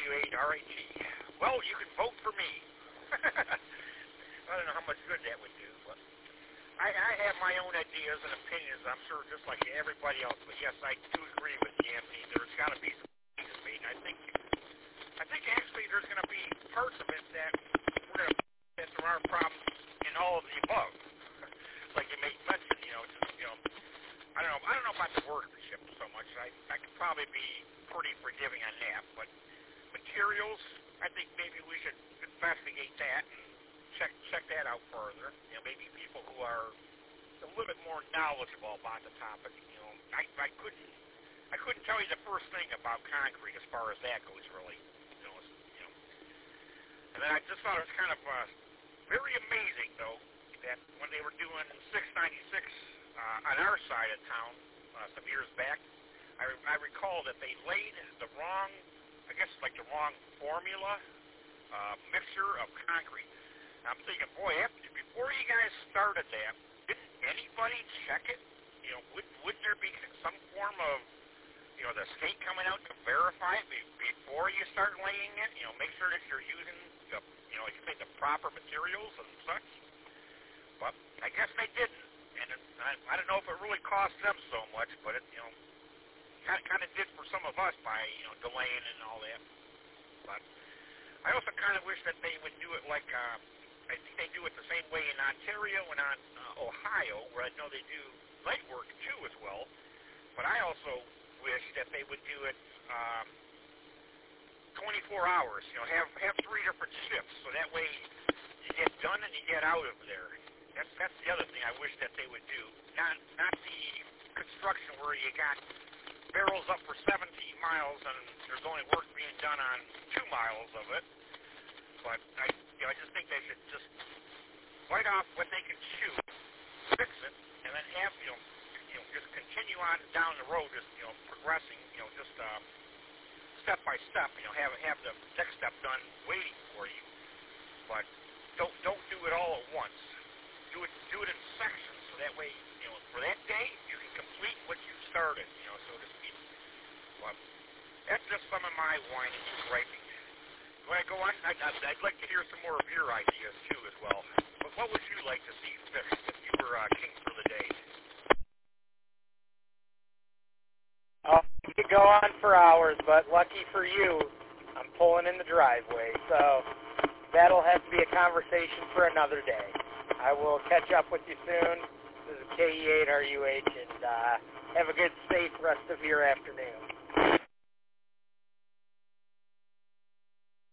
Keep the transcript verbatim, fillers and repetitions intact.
W eight R A T. Well, you can vote for me. I don't know how much good that would do, but I, I have my own ideas and opinions, I'm sure, just like everybody else. But yes, I do agree with you, Anthony. There's got to be some changes made, and I think, I think actually there's going to be parts of it that we're going to that there are problems in all of the above. Like you made mention, you know, just you know, I don't know, I don't know about the workmanship so much. I I could probably be pretty forgiving on that, but materials, I think maybe we should investigate that and check check that out further. You know, maybe people who are a little bit more knowledgeable about the topic. You know, I I couldn't I couldn't tell you the first thing about concrete as far as that goes, really. You know, you know. And then I just thought it was kind of uh, very amazing, though, that when they were doing six ninety-six uh, on our side of town uh, some years back, I, I recall that they laid the wrong, I guess like the wrong formula, uh, mixture of concrete. And I'm thinking, boy, after, before you guys started that, didn't anybody check it? You know, would, would there be some form of, you know, the state coming out to verify it before you start laying it? You know, make sure that you're using the, you know, like you say, the proper materials and such. But I guess they didn't, and it, I, I don't know if it really cost them so much, but it, you know, kind of, kind of did for some of us by, you know, delaying and all that. But I also kind of wish that they would do it like, uh, I think they do it the same way in Ontario and on uh, Ohio, where I know they do light work too as well. But I also wish that they would do it um, twenty-four hours. You know, have have three different shifts, so that way you get done and you get out of there. That's that's the other thing I wish that they would do. Not not the construction where you got barrels up for seventeen miles and there's only work being done on two miles of it. But I you know I just think they should just bite off what they can chew, fix it, and then have you know you know just continue on down the road, just you know progressing, you know just uh, step by step. You know have have the next step done waiting for you. But don't don't do it all at once. Do it do it in sections, so that way, you know, for that day you can complete what you started, you know, so to speak. But that's just some of my whining and griping. When I go on, I'd, I'd like to hear some more of your ideas too, as well. But what would you like to see fixed if you were uh, king for the day? Oh, we could go on for hours, but lucky for you, I'm pulling in the driveway, so that'll have to be a conversation for another day. I will catch up with you soon. This is K E eight R U H, and uh, have a good, safe rest of your afternoon.